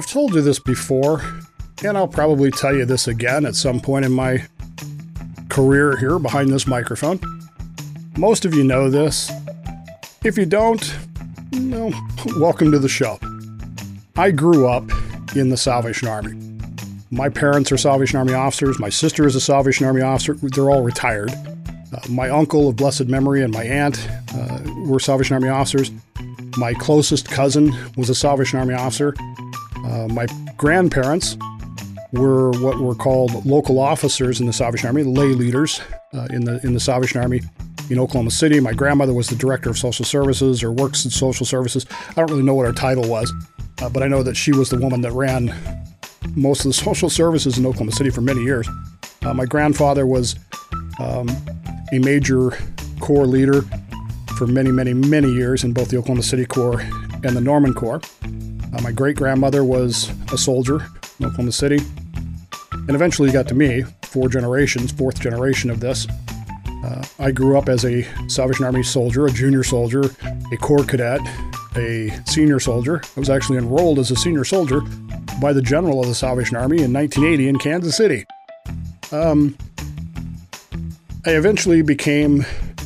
I've told you this before, and I'll probably tell you this again at some point in my career here behind this microphone. Most of you know this. If you don't, welcome to the show. I grew up in the Salvation Army. My parents are Salvation Army officers. My sister is a Salvation Army officer. They're all retired. My uncle of blessed memory and my aunt were Salvation Army officers. My closest cousin was a Salvation Army officer. My grandparents were what were called local officers in the Salvation Army, lay leaders in the Salvation Army in Oklahoma City. My grandmother was the director of social services or works in social services. I don't really know what her title was, but I know that she was the woman that ran most of the social services in Oklahoma City for many years. My grandfather was a major Corps leader for many, many, many years in both the Oklahoma City Corps and the Norman Corps. My great-grandmother was a soldier in Oklahoma City. And eventually got to me, fourth generation of this. I grew up as a Salvation Army soldier, a junior soldier, a Corps cadet, a senior soldier. I was actually enrolled as a senior soldier by the general of the Salvation Army in 1980 in Kansas City. I eventually became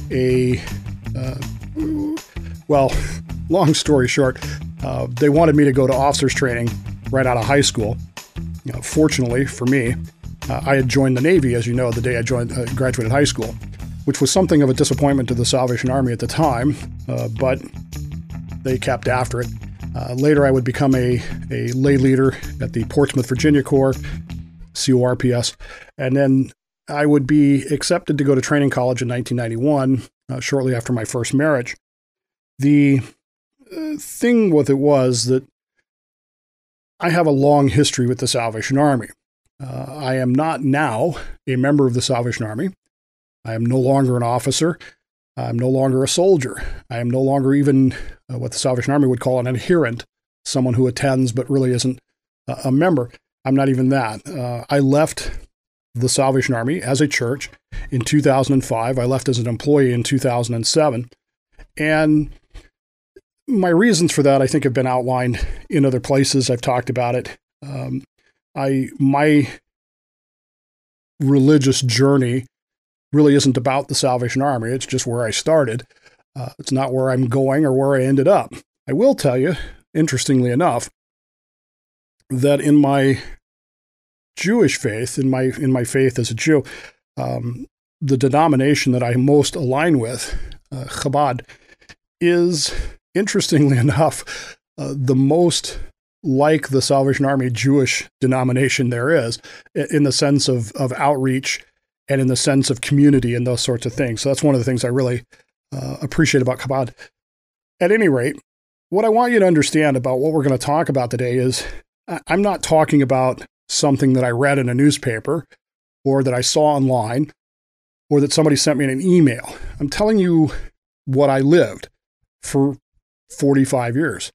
long story short, they wanted me to go to officers training right out of high school. Fortunately for me, I had joined the Navy, as you know, the day I graduated high school, which was something of a disappointment to the Salvation Army at the time, but they kept after it. Later, I would become a lay leader at the Portsmouth, Virginia Corps, CORPS, and then I would be accepted to go to training college in 1991, shortly after my first marriage. The thing with it was that I have a long history with the Salvation Army. I am not now a member of the Salvation Army. I am no longer an officer. I'm no longer a soldier. I am no longer even what the Salvation Army would call an adherent, someone who attends but really isn't a member. I'm not even that. I left the Salvation Army as a church in 2005. I left as an employee in 2007. And my reasons for that, I think, have been outlined in other places. I've talked about it. My religious journey really isn't about the Salvation Army. It's just where I started. It's not where I'm going or where I ended up. I will tell you, interestingly enough, that in my Jewish faith, in my faith as a Jew, the denomination that I most align with, Chabad, is, interestingly enough, the most like the Salvation Army Jewish denomination there is, in the sense of outreach and in the sense of community and those sorts of things. So that's one of the things I really appreciate about Chabad. At any rate, what I want you to understand about what we're going to talk about today is I'm not talking about something that I read in a newspaper or that I saw online or that somebody sent me in an email. I'm telling you what I lived for 45 years.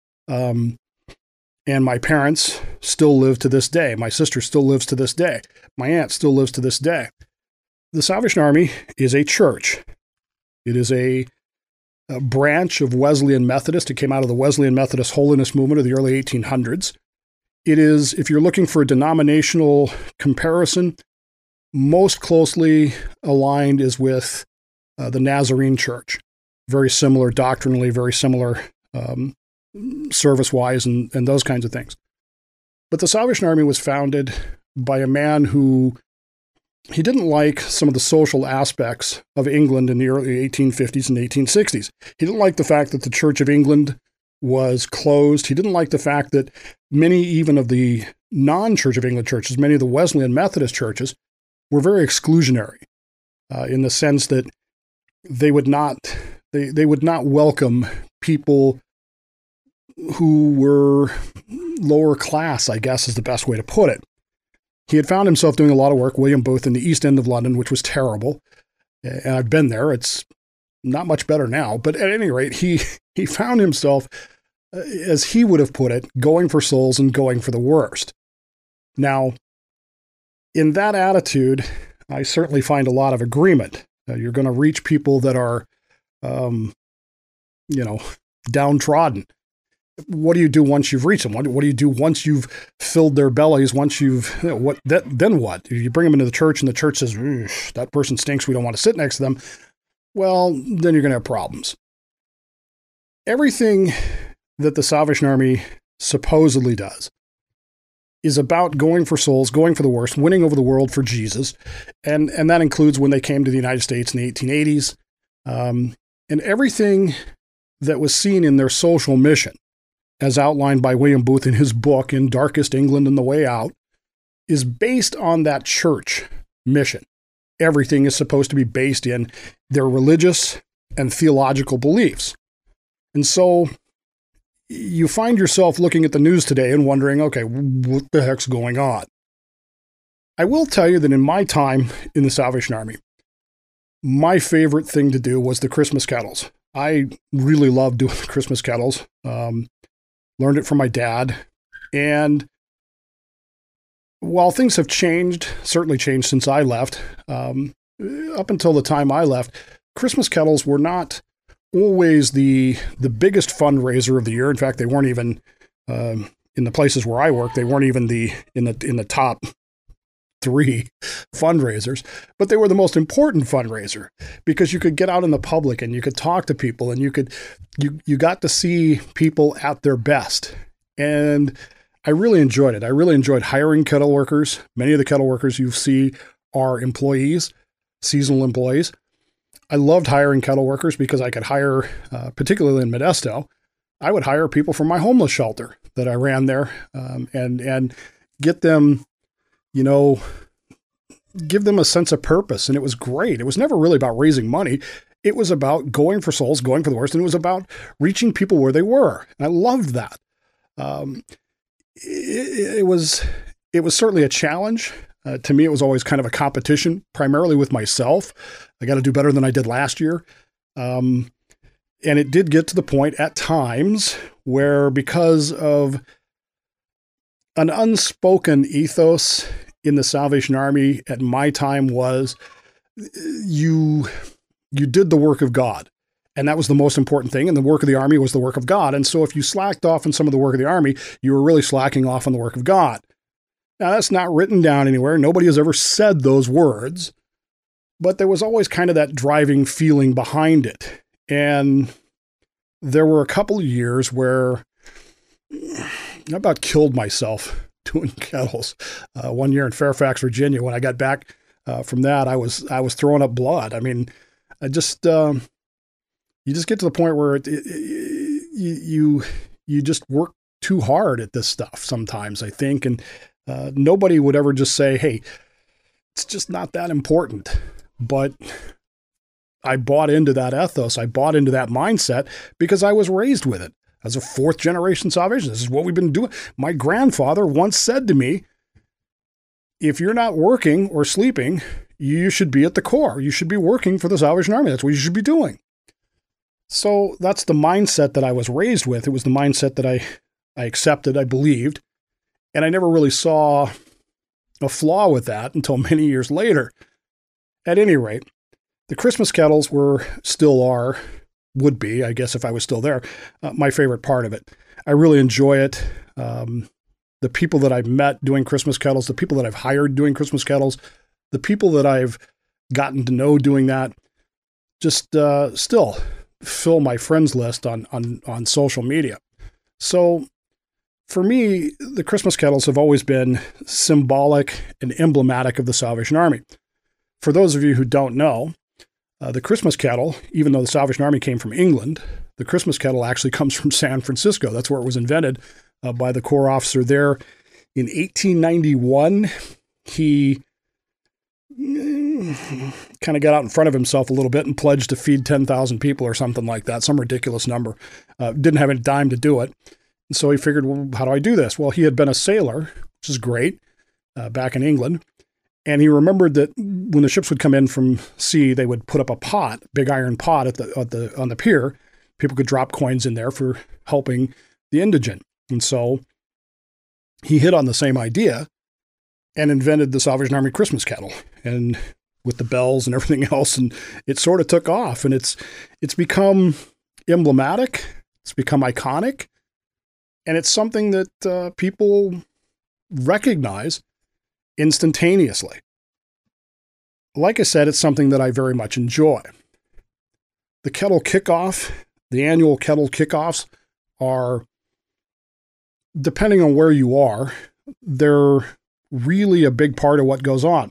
And my parents still live to this day. My sister still lives to this day. My aunt still lives to this day. The Salvation Army is a church. It is a branch of Wesleyan Methodist. It came out of the Wesleyan Methodist Holiness Movement of the early 1800s. It is, if you're looking for a denominational comparison, most closely aligned is with the Nazarene Church. Very similar doctrinally, very similar service-wise and those kinds of things. But the Salvation Army was founded by a man who, he didn't like some of the social aspects of England in the early 1850s and 1860s. He didn't like the fact that the Church of England was closed. He didn't like the fact that many even of the non-Church of England churches, many of the Wesleyan Methodist churches, were very exclusionary in the sense that they would not welcome people who were lower class, I guess is the best way to put it. He had found himself doing a lot of work, William Booth, in the East End of London, which was terrible. And I've been there. It's not much better now. But at any rate, he found himself, as he would have put it, going for souls and going for the worst. Now, in that attitude, I certainly find a lot of agreement. You're going to reach people that are, downtrodden. what do you do once you've reached them? What do you do once you've filled their bellies? Once you've, then what? You bring them into the church and the church says, that person stinks, we don't want to sit next to them. Well, then you're going to have problems. Everything that the Salvation Army supposedly does is about going for souls, going for the worst, winning over the world for Jesus. And that includes when they came to the United States in the 1880s. And everything that was seen in their social mission, as outlined by William Booth in his book, In Darkest England and the Way Out, is based on that church mission. Everything is supposed to be based in their religious and theological beliefs. And so you find yourself looking at the news today and wondering, okay, what the heck's going on? I will tell you that in my time in the Salvation Army, my favorite thing to do was the Christmas carols. I really loved doing the Christmas carols. Learned it from my dad. And while things have changed, certainly changed since I left, up until the time I left, Christmas carols were not always the biggest fundraiser of the year. In fact, they weren't even in the places where I worked. They weren't even in the top 3 fundraisers, but they were the most important fundraiser because you could get out in the public and you could talk to people and you got to see people at their best. And I really enjoyed it. I really enjoyed hiring kettle workers. Many of the kettle workers you see are employees, seasonal employees. I loved hiring kettle workers because I could hire, particularly in Modesto, I would hire people from my homeless shelter that I ran there, and get them, give them a sense of purpose. And it was great. It was never really about raising money. It was about going for souls, going for the worst, and it was about reaching people where they were. And I loved that. It was certainly a challenge. To me, it was always kind of a competition, primarily with myself. I got to do better than I did last year. And it did get to the point at times where, because of an unspoken ethos in the Salvation Army at my time, was you did the work of God. And that was the most important thing. And the work of the Army was the work of God. And so if you slacked off on some of the work of the Army, you were really slacking off on the work of God. Now, that's not written down anywhere. Nobody has ever said those words. But there was always kind of that driving feeling behind it. And there were a couple of years where I about killed myself doing kettles. One year in Fairfax, Virginia, when I got back from that, I was throwing up blood. I mean, you just get to the point where you just work too hard at this stuff sometimes, I think. And nobody would ever just say, hey, it's just not that important. But I bought into that ethos. I bought into that mindset because I was raised with it. As a 4th generation Salvation, this is what we've been doing. My grandfather once said to me, if you're not working or sleeping, you should be at the Corps. You should be working for the Salvation Army. That's what you should be doing. So that's the mindset that I was raised with. It was the mindset that I accepted, I believed, and I never really saw a flaw with that until many years later. At any rate, the Christmas kettles would be, I guess if I was still there, my favorite part of it. I really enjoy it. The people that I've met doing Christmas kettles, the people that I've hired doing Christmas kettles, the people that I've gotten to know doing that, just still fill my friends list on social media. So for me, the Christmas kettles have always been symbolic and emblematic of the Salvation Army. For those of you who don't know, the Christmas kettle, even though the Salvation Army came from England, the Christmas kettle actually comes from San Francisco. That's where it was invented by the Corps officer there in 1891. He kind of got out in front of himself a little bit and pledged to feed 10,000 people or something like that, some ridiculous number. Didn't have a dime to do it. And so he figured, well, how do I do this? Well, he had been a sailor, which is great, back in England. And he remembered that when the ships would come in from sea, they would put up a pot, big iron pot on the pier. People could drop coins in there for helping the indigent. And so he hit on the same idea and invented the Salvation Army Christmas kettle, and with the bells and everything else. And it sort of took off, and it's become emblematic. It's become iconic. And it's something that people recognize instantaneously. Like I said, it's something that I very much enjoy. The kettle kickoff, the annual kettle kickoffs are, depending on where you are, they're really a big part of what goes on.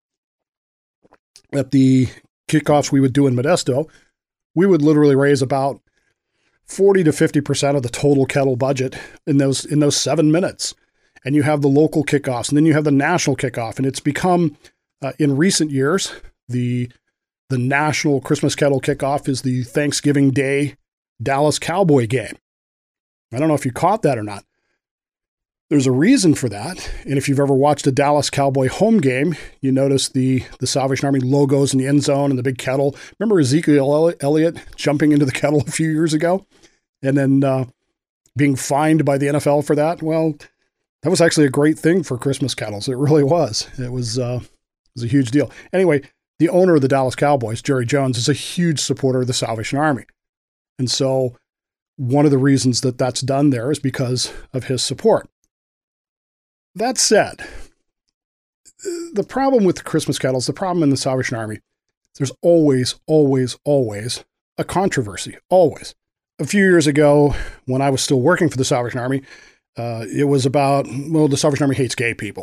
At the kickoffs we would do in Modesto, we would literally raise about 40 to 50% of the total kettle budget in those 7 minutes. And you have the local kickoffs, and then you have the national kickoff. And it's become, in recent years, the national Christmas kettle kickoff is the Thanksgiving Day Dallas Cowboy game. I don't know if you caught that or not. There's a reason for that. And if you've ever watched a Dallas Cowboy home game, you notice the Salvation Army logos in the end zone and the big kettle. Remember Ezekiel Elliott jumping into the kettle a few years ago and then being fined by the NFL for that? Well, that was actually a great thing for Christmas kettles. It really was. It was a huge deal. Anyway, the owner of the Dallas Cowboys, Jerry Jones, is a huge supporter of the Salvation Army. And so one of the reasons that that's done there is because of his support. That said, the problem with the Christmas kettles, the problem in the Salvation Army, there's always, always, always a controversy. Always. A few years ago, when I was still working for the Salvation Army, it was about, well, the Salvation Army hates gay people.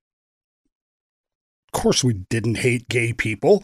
Of course we didn't hate gay people,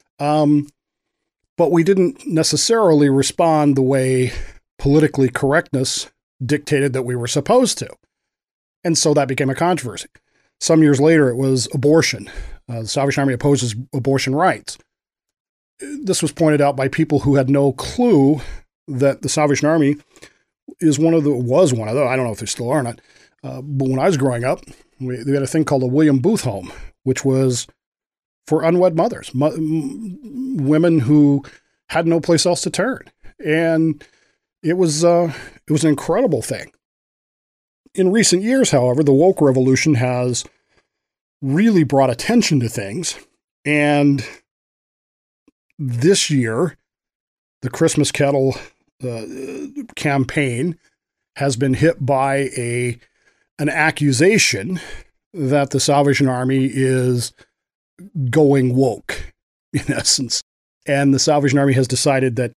but we didn't necessarily respond the way politically correctness dictated that we were supposed to. And so that became a controversy. Some years later, it was abortion. The Salvation Army opposes abortion rights. This was pointed out by people who had no clue that the Salvation Army was one of the, I don't know if they still are or not, but when I was growing up, we had a thing called a William Booth home, which was for unwed mothers, women who had no place else to turn. And it was an incredible thing. In recent years, however, the woke revolution has really brought attention to things. And this year, the Christmas kettle campaign has been hit by an accusation that the Salvation Army is going woke, in essence. And the Salvation Army has decided that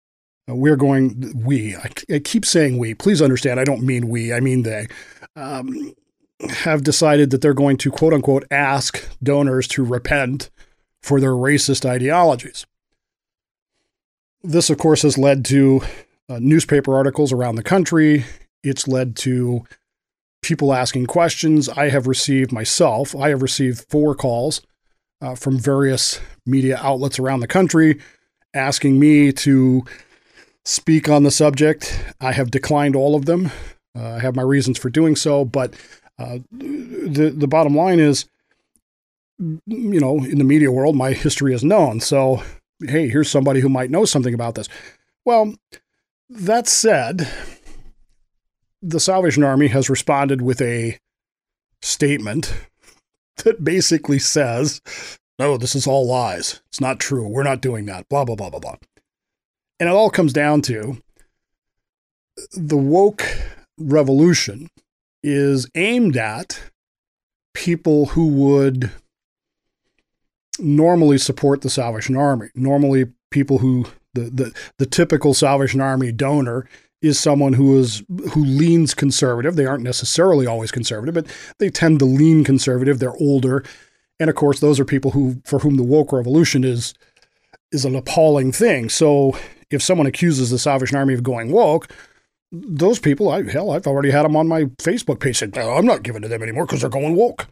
I keep saying we, please understand, I don't mean we, I mean they, have decided that they're going to, quote unquote, ask donors to repent for their racist ideologies. This, of course, has led to newspaper articles around the country. It's led to people asking questions. I have received 4 calls from various media outlets around the country asking me to speak on the subject. I have declined all of them. I have my reasons for doing so, but the bottom line is, in the media world, my history is known. So, hey, here's somebody who might know something about this. Well, that said, the Salvation Army has responded with a statement that basically says, no, this is all lies. It's not true. We're not doing that. Blah, blah, blah, blah, blah. And it all comes down to the woke revolution is aimed at people who would normally support the Salvation Army. Normally, people who the typical Salvation Army donor is someone who leans conservative. They aren't necessarily always conservative, but they tend to lean conservative. They're older, and of course, those are people for whom the woke revolution is an appalling thing. So, if someone accuses the Salvation Army of going woke, those people, I've already had them on my Facebook page saying, "No, I'm not giving to them anymore because they're going woke."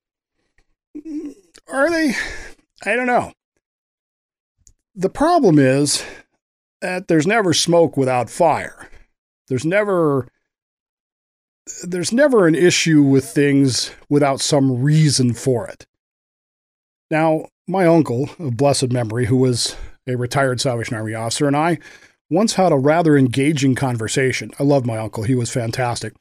Are they? I don't know. The problem is that there's never smoke without fire. There's never an issue with things without some reason for it. Now, my uncle of blessed memory, who was a retired Salvation Army officer, and I once had a rather engaging conversation. I loved my uncle. He was fantastic.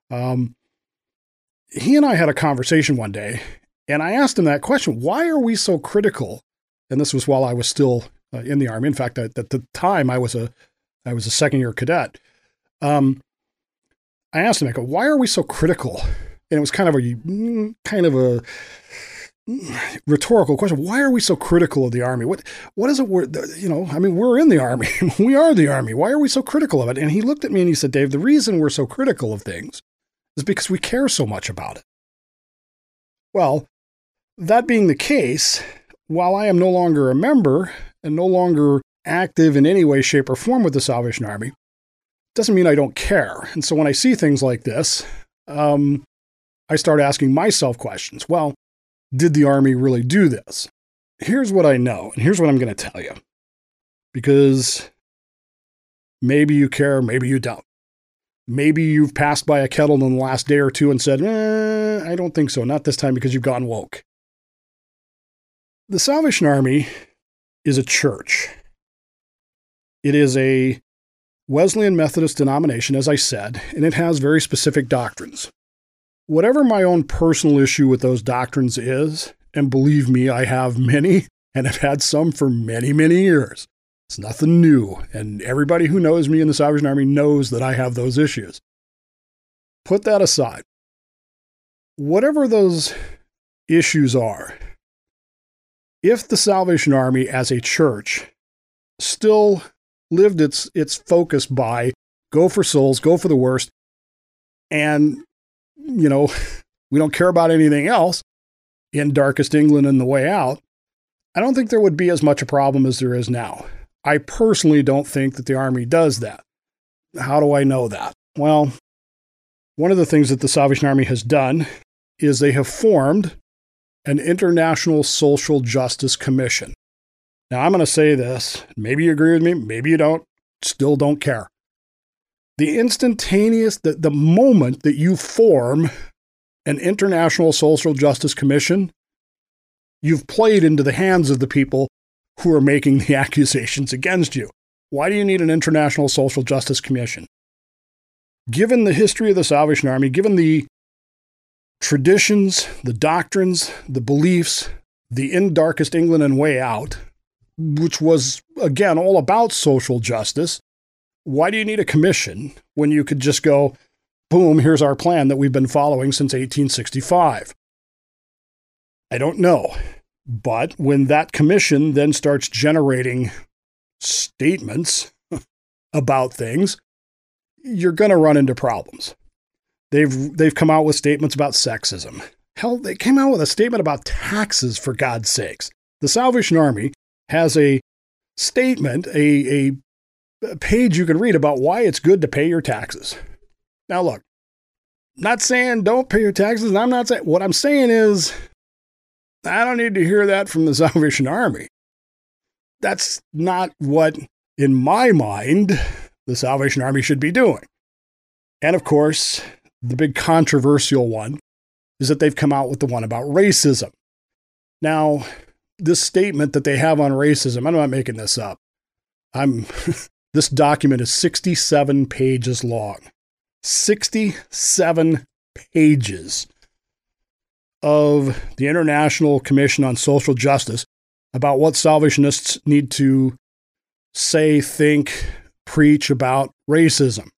He and I had a conversation one day, and I asked him that question: why are we so critical? And this was while I was still in the Army. In fact, at the time, I was a second-year cadet. I asked him, I go, why are we so critical? And it was kind of a rhetorical question. Why are we so critical of the Army? What is it? We're in the Army. We are the Army. Why are we so critical of it? And he looked at me and he said, Dave, the reason we're so critical of things is because we care so much about it. Well, that being the case, while I am no longer a member and no longer active in any way, shape, or form with the Salvation Army, doesn't mean I don't care. And so when I see things like this, I start asking myself questions. Well, did the Army really do this? Here's what I know, and here's what I'm going to tell you. Because maybe you care, maybe you don't. Maybe you've passed by a kettle in the last day or two and said, I don't think so, not this time because you've gone woke. The Salvation Army is a church. It is a Wesleyan Methodist denomination, as I said, and it has very specific doctrines. Whatever my own personal issue with those doctrines is, and believe me, I have many, and have had some for many, many years. It's nothing new, and everybody who knows me in the Salvation Army knows that I have those issues. Put that aside. Whatever those issues are, if the Salvation Army as a church still lived its focus by go for souls, go for the worst, and, we don't care about anything else in Darkest England and The Way Out, I don't think there would be as much a problem as there is now. I personally don't think that the Army does that. How do I know that? Well, one of the things that the Salvation Army has done is they have formed an International Social Justice Commission. Now, I'm going to say this. Maybe you agree with me, maybe you don't. Still don't care. The moment that you form an International Social Justice Commission, you've played into the hands of the people who are making the accusations against you. Why do you need an International Social Justice Commission? Given the history of the Salvation Army, given the traditions, the doctrines, the beliefs, the In Darkest England and Way Out, which was, again, all about social justice, why do you need a commission when you could just go, boom, here's our plan that we've been following since 1865? I don't know. But when that commission then starts generating statements about things, you're going to run into problems. They've come out with statements about sexism. Hell, they came out with a statement about taxes, for God's sakes. The Salvation Army has a statement, a page you can read about why it's good to pay your taxes. Now look, not saying don't pay your taxes, and I'm not saying, what I'm saying is, I don't need to hear that from the Salvation Army. That's not what, in my mind, the Salvation Army should be doing. And of course, the big controversial one is that they've come out with the one about racism. Now, this statement that they have on racism, I'm not making this up. This document is 67 pages long. 67 pages of the International Commission on Social Justice about what Salvationists need to say, think, preach about racism.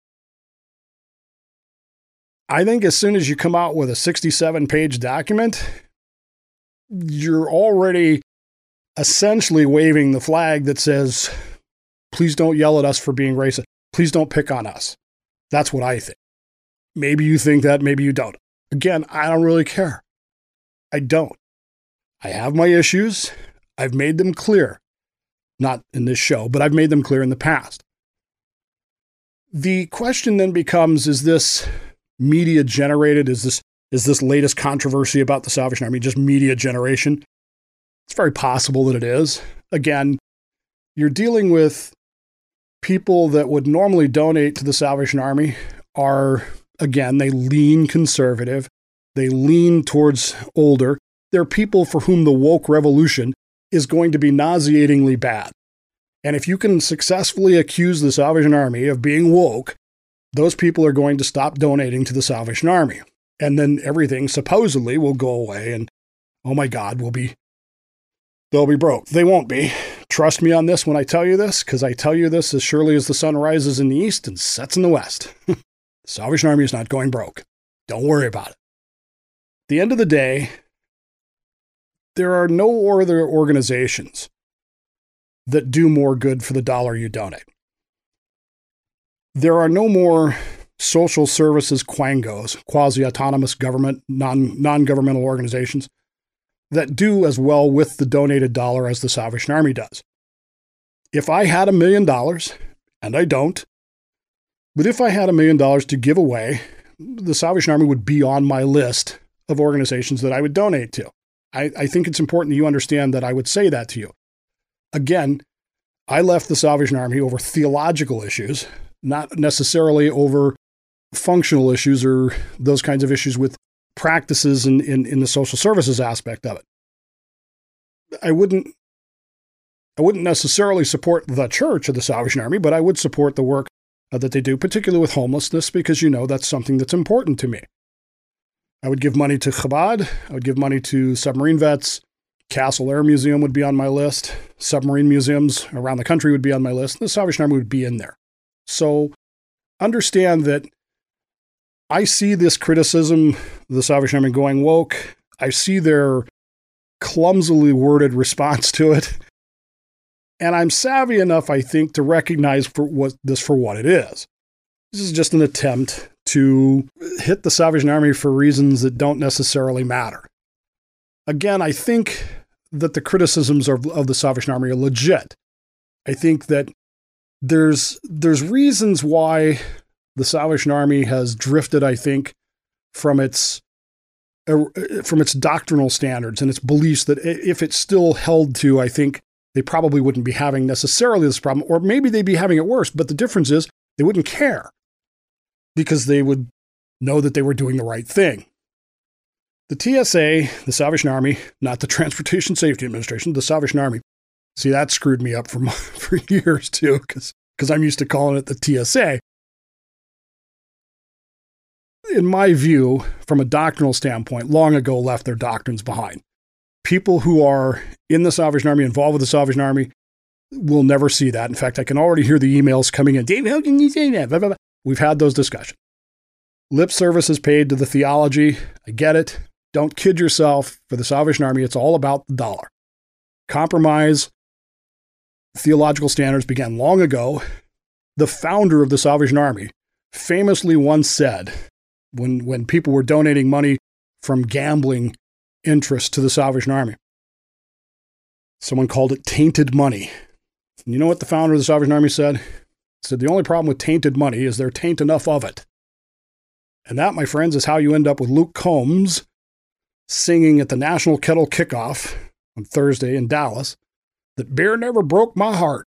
I think as soon as you come out with a 67-page document, you're already essentially waving the flag that says, please don't yell at us for being racist. Please don't pick on us. That's what I think. Maybe you think that, maybe you don't. Again, I don't really care. I don't. I have my issues. I've made them clear. Not in this show, but I've made them clear in the past. The question then becomes, is this media generated? Is this latest controversy about the Salvation Army just media generation? It's very possible that it is. Again, you're dealing with people that would normally donate to the Salvation Army are, again, they lean conservative. They lean towards older. They're people for whom the woke revolution is going to be nauseatingly bad. And if you can successfully accuse the Salvation Army of being woke, those people are going to stop donating to the Salvation Army. And then everything supposedly will go away and, oh my God, they'll be broke. They won't be. Trust me on this when I tell you this, because I tell you this as surely as the sun rises in the east and sets in the west. Salvation Army is not going broke. Don't worry about it. At the end of the day, there are no other organizations that do more good for the dollar you donate. There are no more social services quangos, quasi-autonomous government, non-governmental organizations that do as well with the donated dollar as the Salvation Army does. If I had $1 million, and I don't, but if I had $1 million to give away, the Salvation Army would be on my list of organizations that I would donate to. I think it's important that you understand that I would say that to you. Again, I left the Salvation Army over theological issues, not necessarily over functional issues or those kinds of issues with practices in the social services aspect of it. I wouldn't necessarily support the church of the Salvation Army, but I would support the work that they do, particularly with homelessness, because that's something that's important to me. I would give money to Chabad. I would give money to submarine vets. Castle Air Museum would be on my list. Submarine museums around the country would be on my list. The Salvation Army would be in there. So understand that I see this criticism of the Salvation Army going woke. I see their clumsily worded response to it. And I'm savvy enough, I think, to recognize for what it is. This is just an attempt to hit the Salvation Army for reasons that don't necessarily matter. Again, I think that the criticisms of the Salvation Army are legit. I think that there's reasons why the Salvation Army has drifted, I think, from its doctrinal standards and its beliefs that if it's still held to, I think they probably wouldn't be having necessarily this problem, or maybe they'd be having it worse. But the difference is they wouldn't care because they would know that they were doing the right thing. The TSA, the Salvation Army, not the Transportation Safety Administration, the Salvation Army. See, that screwed me up for years too, because I'm used to calling it the TSA. In my view, from a doctrinal standpoint, long ago left their doctrines behind. People who are in the Salvation Army, involved with the Salvation Army, will never see that. In fact, I can already hear the emails coming in. Dave, how can you say that? Blah, blah, blah. We've had those discussions. Lip service is paid to the theology. I get it. Don't kid yourself. For the Salvation Army, it's all about the dollar. Compromise theological standards began long ago. The founder of the Salvation Army famously once said, when people were donating money from gambling interest to the Salvation Army, someone called it tainted money. And you know what the founder of the Salvation Army said? He said, the only problem with tainted money is there tain't enough of it. And that, my friends, is how you end up with Luke Combs singing at the National Kettle Kickoff on Thursday in Dallas, that beer never broke my heart.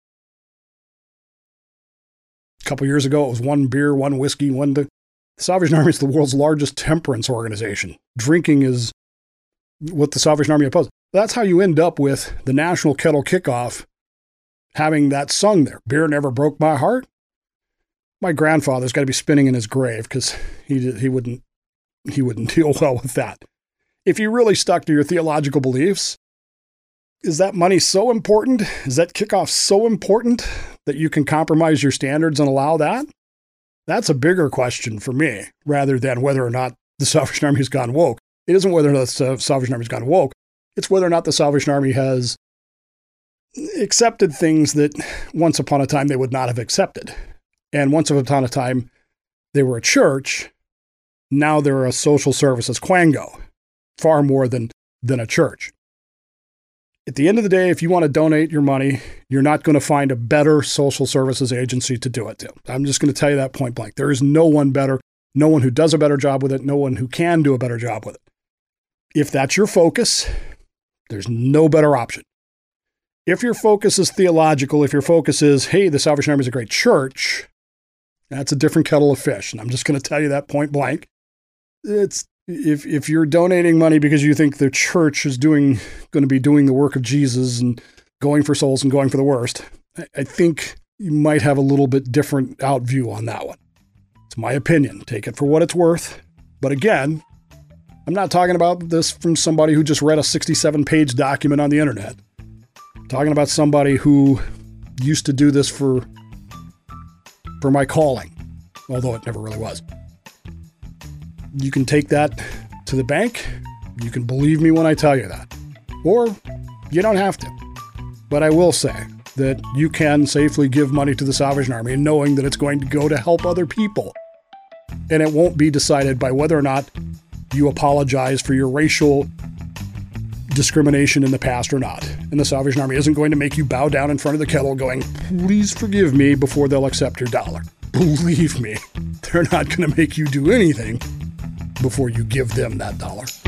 A couple years ago, it was one beer, one whiskey, The Salvation Army is the world's largest temperance organization. Drinking is what the Salvation Army opposes. That's how you end up with the National Kettle Kickoff having that sung there. Beer never broke my heart. My grandfather's got to be spinning in his grave because he wouldn't deal well with that. If you really stuck to your theological beliefs, is that money so important? Is that kickoff so important that you can compromise your standards and allow that? That's a bigger question for me, rather than whether or not the Salvation Army has gone woke. It isn't whether or not the Salvation Army has gone woke. It's whether or not the Salvation Army has accepted things that once upon a time they would not have accepted. And once upon a time, they were a church. Now they're a social services quango, far more than a church. At the end of the day, if you want to donate your money, you're not going to find a better social services agency to do it to. I'm just going to tell you that point blank. There is no one better, no one who does a better job with it, no one who can do a better job with it. If that's your focus, there's no better option. If your focus is theological, if your focus is, hey, the Salvation Army is a great church, that's a different kettle of fish. And I'm just going to tell you that point blank. It's if you're donating money because you think the church is going to be doing the work of Jesus and going for souls and going for the worst, I think you might have a little bit different out view on that one. It's my opinion. Take it for what it's worth. But again, I'm not talking about this from somebody who just read a 67-page document on the internet. I'm talking about somebody who used to do this for my calling. although it never really was. You can take that to the bank. You can believe me when I tell you that. Or you don't have to. But I will say that you can safely give money to the Salvation Army knowing that it's going to go to help other people. And it won't be decided by whether or not you apologize for your racial discrimination in the past or not. And the Salvation Army isn't going to make you bow down in front of the kettle going, please forgive me, before they'll accept your dollar. Believe me, they're not going to make you do anything before you give them that dollar.